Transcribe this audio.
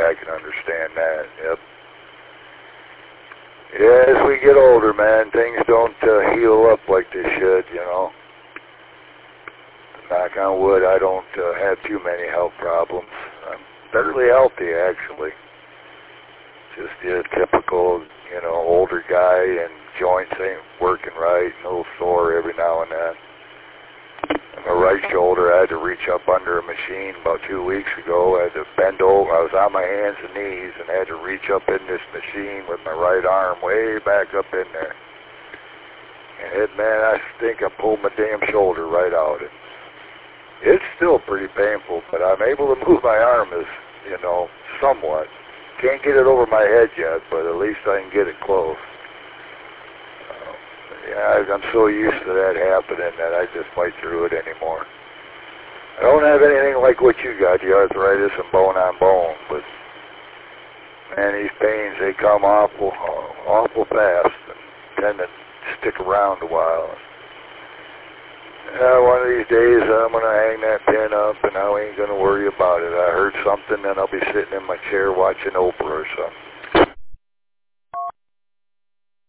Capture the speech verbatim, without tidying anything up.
I can understand that. Yep. Yeah, as we get older, man, things don't uh, heal up like they should, you know. Knock on wood, I don't uh, have too many health problems. I'm fairly healthy, actually. Just the typical, you know, older guy, and joints ain't working right, and a little sore every now and then. And my right shoulder, I had to reach up under a machine about two weeks ago. I had to bend over. I was on my hands and knees and had to reach up in this machine with my right arm way back up in there. And it, man, I think I pulled my damn shoulder right out. It, it's still pretty painful, but I'm able to move my arm, as you know, somewhat. Can't get it over my head yet, but at least I can get it close. Uh, yeah, I'm so used to that happening that I just fight through it anymore. I don't have anything like what you got, the arthritis and bone on bone, but man, these pains, they come awful, awful fast and tend to stick around a while. Yeah, one of these days I'm going to hang that pin up and I ain't going to worry about it. I heard something and I'll be sitting in my chair watching Oprah or something.